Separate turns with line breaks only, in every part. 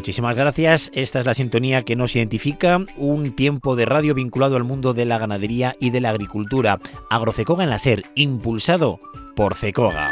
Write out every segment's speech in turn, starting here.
Muchísimas gracias. Esta es la sintonía que nos identifica, un tiempo de radio vinculado al mundo de la ganadería y de la agricultura. AgroCecoga en la SER, impulsado por Cecoga.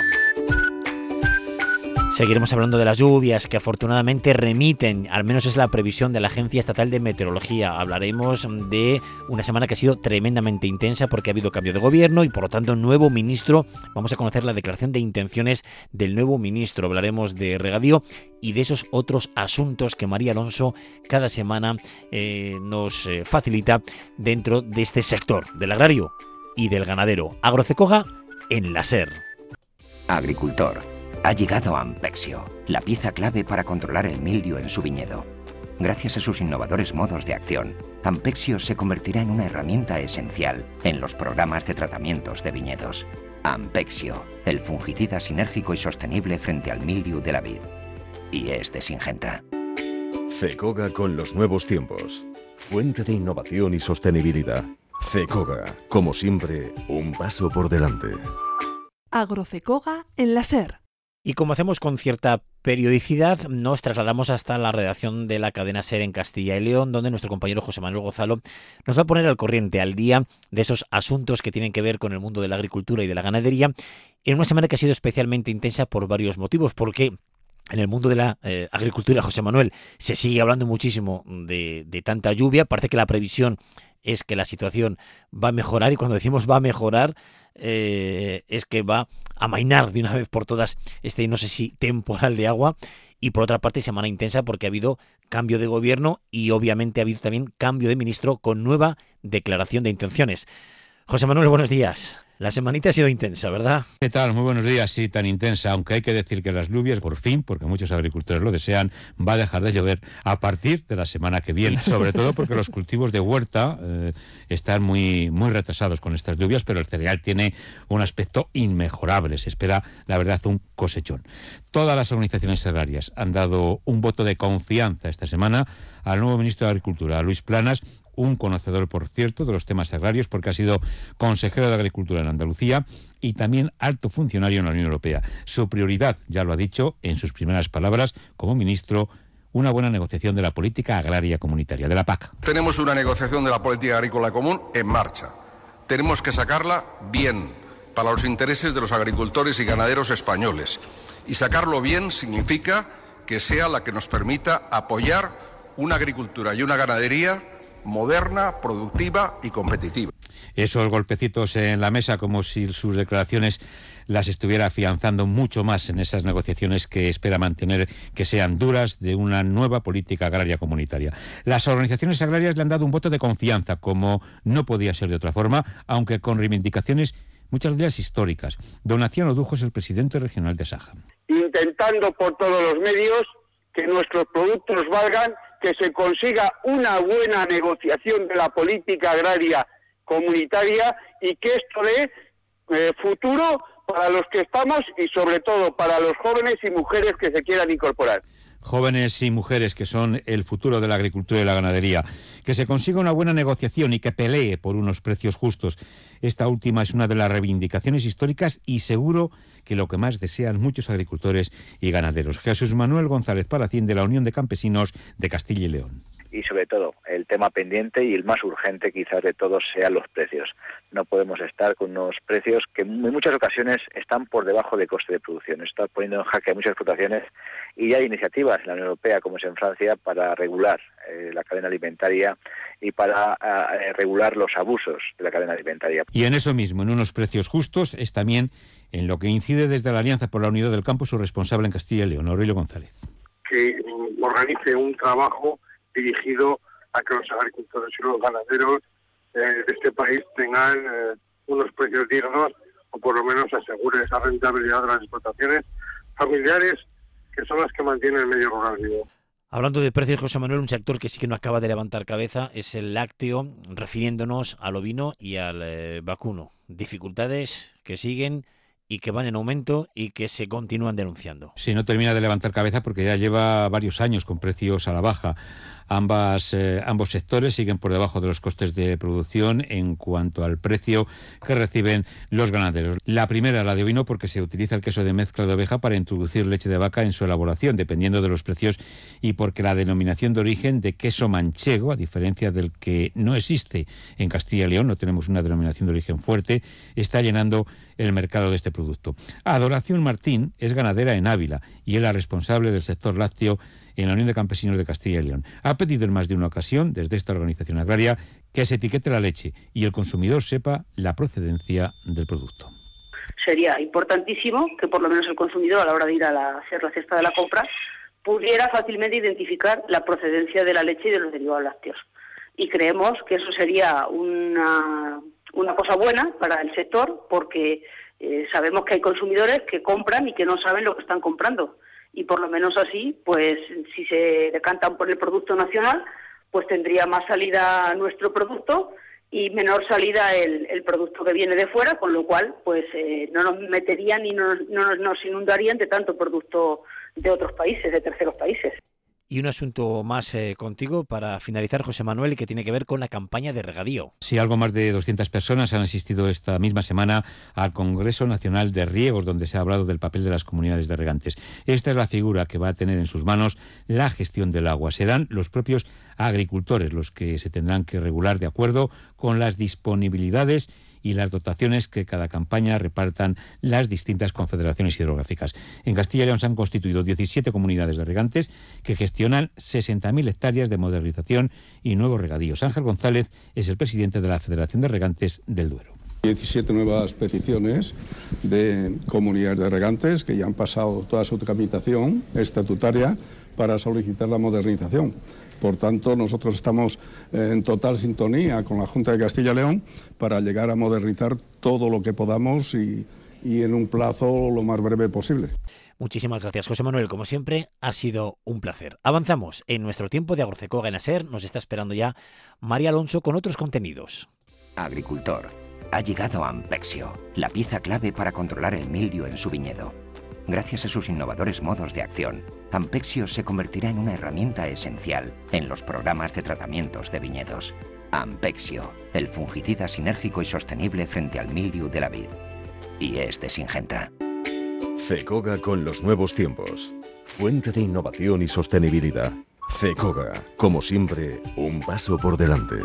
Seguiremos hablando de las lluvias que afortunadamente remiten, al menos es la previsión de la Agencia Estatal de Meteorología. Hablaremos de una semana que ha sido tremendamente intensa porque ha habido cambio de gobierno y por lo tanto nuevo ministro. Vamos a conocer la declaración de intenciones del nuevo ministro. Hablaremos de regadío y de esos otros asuntos que María Alonso cada semana nos facilita dentro de este sector, del agrario y del ganadero. AgroCecoga en la SER.
Agricultor. Ha llegado Ampexio, la pieza clave para controlar el mildio en su viñedo. Gracias a sus innovadores modos de acción, Ampexio se convertirá en una herramienta esencial en los programas de tratamientos de viñedos. Ampexio, el fungicida sinérgico y sostenible frente al mildio de la vid. Y es de Syngenta.
Cecoga con los nuevos tiempos. Fuente de innovación y sostenibilidad. Cecoga, como siempre, un paso por delante.
AgroCecoga en la SER.
Y como hacemos con cierta periodicidad, nos trasladamos hasta la redacción de la cadena SER en Castilla y León, donde nuestro compañero José Manuel Gozalo nos va a poner al corriente, al día, de esos asuntos que tienen que ver con el mundo de la agricultura y de la ganadería, en una semana que ha sido especialmente intensa por varios motivos, porque en el mundo de la agricultura, José Manuel, se sigue hablando muchísimo de tanta lluvia. Parece que la previsión es que la situación va a mejorar, y cuando decimos va a mejorar, es que va a amainar de una vez por todas no sé si temporal de agua. Y por otra parte, semana intensa porque ha habido cambio de gobierno y obviamente ha habido también cambio de ministro con nueva declaración de intenciones. José Manuel, buenos días. La semanita ha sido intensa, ¿verdad?
¿Qué tal? Muy buenos días. Sí, tan intensa, aunque hay que decir que las lluvias, por fin, porque muchos agricultores lo desean, va a dejar de llover a partir de la semana que viene. Sobre todo porque los cultivos de huerta están muy retrasados con estas lluvias, pero el cereal tiene un aspecto inmejorable. Se espera, la verdad, un cosechón. Todas las organizaciones agrarias han dado un voto de confianza esta semana al nuevo ministro de Agricultura, a Luis Planas, un conocedor, por cierto, de los temas agrarios, porque ha sido consejero de Agricultura en Andalucía y también alto funcionario en la Unión Europea. Su prioridad, ya lo ha dicho en sus primeras palabras como ministro, una buena negociación de la política agraria comunitaria, de la PAC.
Tenemos una negociación de la política agrícola común en marcha. Tenemos que sacarla bien, para los intereses de los agricultores y ganaderos españoles. Y sacarlo bien significa que sea la que nos permita apoyar una agricultura y una ganadería moderna, productiva y competitiva.
Esos golpecitos en la mesa, como si sus declaraciones las estuviera afianzando mucho más en esas negociaciones que espera mantener, que sean duras, de una nueva política agraria comunitaria. Las organizaciones agrarias le han dado un voto de confianza, como no podía ser de otra forma, aunque con reivindicaciones muchas de ellas históricas. Don Aciano Dujo es el presidente regional de Saja.
Intentando por todos los medios que nuestros productos valgan, que se consiga una buena negociación de la política agraria comunitaria y que esto dé futuro para los que estamos y sobre todo para los jóvenes y mujeres que se quieran incorporar.
Jóvenes y mujeres que son el futuro de la agricultura y la ganadería. Que se consiga una buena negociación y que pelee por unos precios justos. Esta última es una de las reivindicaciones históricas y seguro que lo que más desean muchos agricultores y ganaderos. Jesús Manuel González Palacín, de la Unión de Campesinos de Castilla y León.
Y sobre todo, el tema pendiente y el más urgente quizás de todos sean los precios. No podemos estar con unos precios que en muchas ocasiones están por debajo de coste de producción. Esto está poniendo en jaque a muchas explotaciones y hay iniciativas en la Unión Europea, como es en Francia, para regular la cadena alimentaria y para regular los abusos de la cadena alimentaria.
Y en eso mismo, en unos precios justos, es también en lo que incide desde la Alianza por la Unidad del Campo su responsable en Castilla y León, Aurelio González.
Que organice un trabajo dirigido a que los agricultores y los ganaderos de este país tengan unos precios dignos o por lo menos aseguren esa rentabilidad de las explotaciones familiares que son las que mantienen el medio rural vivo.
Hablando de precios, José Manuel, un sector que sí que no acaba de levantar cabeza es el lácteo, refiriéndonos al ovino y al vacuno. Dificultades que siguen y que van en aumento y que se continúan denunciando.
Sí, no termina de levantar cabeza porque ya lleva varios años con precios a la baja. Ambos sectores siguen por debajo de los costes de producción en cuanto al precio que reciben los ganaderos. La primera, la de ovino, porque se utiliza el queso de mezcla de oveja para introducir leche de vaca en su elaboración, dependiendo de los precios, y porque la denominación de origen de queso manchego, a diferencia del que no existe en Castilla y León, no tenemos una denominación de origen fuerte, está llenando el mercado de este producto. Adoración Martín es ganadera en Ávila y es la responsable del sector lácteo en la Unión de Campesinos de Castilla y León. Ha pedido en más de una ocasión, desde esta organización agraria, que se etiquete la leche y el consumidor sepa la procedencia del producto.
Sería importantísimo que por lo menos el consumidor, a la hora de ir a hacer la cesta de la compra, pudiera fácilmente identificar la procedencia de la leche y de los derivados lácteos. Y creemos que eso sería una cosa buena para el sector, porque sabemos que hay consumidores que compran y que no saben lo que están comprando. Y por lo menos así, pues si se decantan por el producto nacional, pues tendría más salida nuestro producto y menor salida el producto que viene de fuera, con lo cual pues no nos meterían y no nos inundarían de tanto producto de otros países, de terceros países.
Y un asunto más contigo para finalizar, José Manuel, que tiene que ver con la campaña de regadío.
Sí, algo más de 200 personas han asistido esta misma semana al Congreso Nacional de Riegos, donde se ha hablado del papel de las comunidades de regantes. Esta es la figura que va a tener en sus manos la gestión del agua. Serán los propios agricultores los que se tendrán que regular de acuerdo con las disponibilidades y las dotaciones que cada campaña repartan las distintas confederaciones hidrográficas. En Castilla y León se han constituido 17 comunidades de regantes que gestionan 60.000 hectáreas de modernización y nuevos regadíos. Ángel González es el presidente de la Federación de Regantes del Duero.
17 nuevas peticiones de comunidades de regantes que ya han pasado toda su tramitación estatutaria para solicitar la modernización. Por tanto, nosotros estamos en total sintonía con la Junta de Castilla y León para llegar a modernizar todo lo que podamos y en un plazo lo más breve posible.
Muchísimas gracias, José Manuel. Como siempre, ha sido un placer. Avanzamos en nuestro tiempo de Agrocecoga en ASER. Nos está esperando ya María Alonso con otros contenidos.
Agricultor. Ha llegado Ampexio, la pieza clave para controlar el mildio en su viñedo. Gracias a sus innovadores modos de acción, Ampexio se convertirá en una herramienta esencial en los programas de tratamientos de viñedos. Ampexio, el fungicida sinérgico y sostenible frente al mildiu de la vid. Y es de Syngenta.
Cecoga con los nuevos tiempos. Fuente de innovación y sostenibilidad. Cecoga, como siempre, un paso por delante.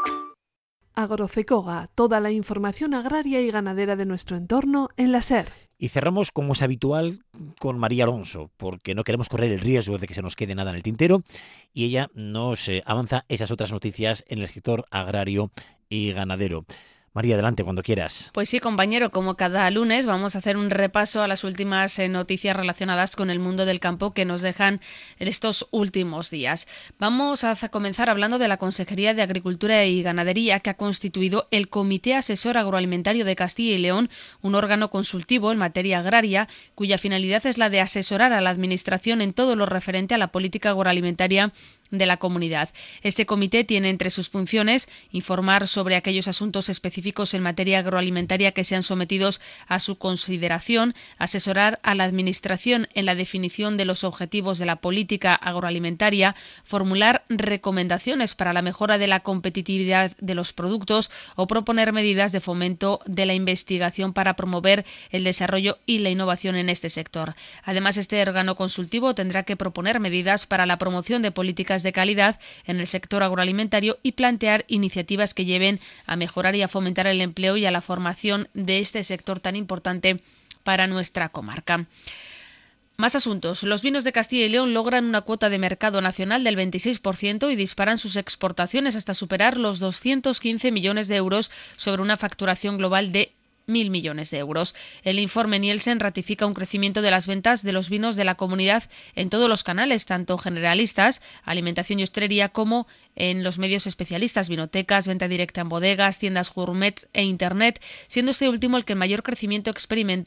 Agrocecoga, toda la información agraria y ganadera de nuestro entorno en la SER.
Y cerramos, como es habitual, con María Alonso, porque no queremos correr el riesgo de que se nos quede nada en el tintero, y ella nos avanza esas otras noticias en el sector agrario y ganadero. María, adelante, cuando quieras.
Pues sí, compañero, como cada lunes vamos a hacer un repaso a las últimas noticias relacionadas con el mundo del campo que nos dejan en estos últimos días. Vamos a comenzar hablando de la Consejería de Agricultura y Ganadería, que ha constituido el Comité Asesor Agroalimentario de Castilla y León, un órgano consultivo en materia agraria, cuya finalidad es la de asesorar a la Administración en todo lo referente a la política agroalimentaria de la comunidad. Este comité tiene entre sus funciones informar sobre aquellos asuntos específicos en materia agroalimentaria que sean sometidos a su consideración, asesorar a la Administración en la definición de los objetivos de la política agroalimentaria, formular recomendaciones para la mejora de la competitividad de los productos o proponer medidas de fomento de la investigación para promover el desarrollo y la innovación en este sector. Además, este órgano consultivo tendrá que proponer medidas para la promoción de políticas de calidad en el sector agroalimentario y plantear iniciativas que lleven a mejorar y a fomentar el empleo y a la formación de este sector tan importante para nuestra comarca. Más asuntos. Los vinos de Castilla y León logran una cuota de mercado nacional del 26% y disparan sus exportaciones hasta superar los 215 millones de euros sobre una facturación global de 1.000 millones de euros. El informe Nielsen ratifica un crecimiento de las ventas de los vinos de la comunidad en todos los canales, tanto generalistas, alimentación y hostelería, como en los medios especialistas, vinotecas, venta directa en bodegas, tiendas gourmet e Internet, siendo este último el que mayor crecimiento experimenta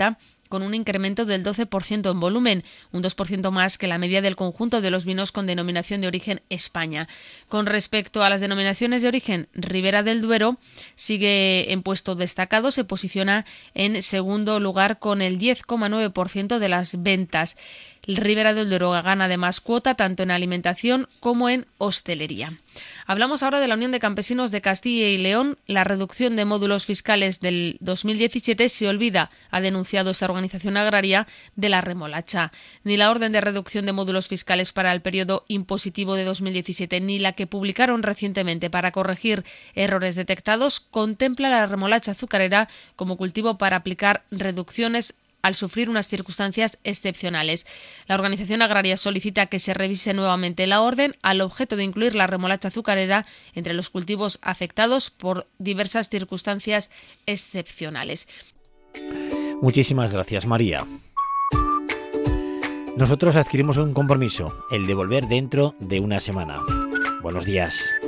con un incremento del 12% en volumen, un 2% más que la media del conjunto de los vinos con denominación de origen España. Con respecto a las denominaciones de origen, Ribera del Duero sigue en puesto destacado, se posiciona en segundo lugar con el 10,9% de las ventas. El Ribera del Duero gana además cuota tanto en alimentación como en hostelería. Hablamos ahora de la Unión de Campesinos de Castilla y León. La reducción de módulos fiscales del 2017 se olvida, ha denunciado esta organización agraria, de la remolacha. Ni la orden de reducción de módulos fiscales para el periodo impositivo de 2017 ni la que publicaron recientemente para corregir errores detectados contempla la remolacha azucarera como cultivo para aplicar reducciones al sufrir unas circunstancias excepcionales. La organización agraria solicita que se revise nuevamente la orden al objeto de incluir la remolacha azucarera entre los cultivos afectados por diversas circunstancias excepcionales.
Muchísimas gracias, María. Nosotros adquirimos un compromiso, el de volver dentro de una semana. Buenos días.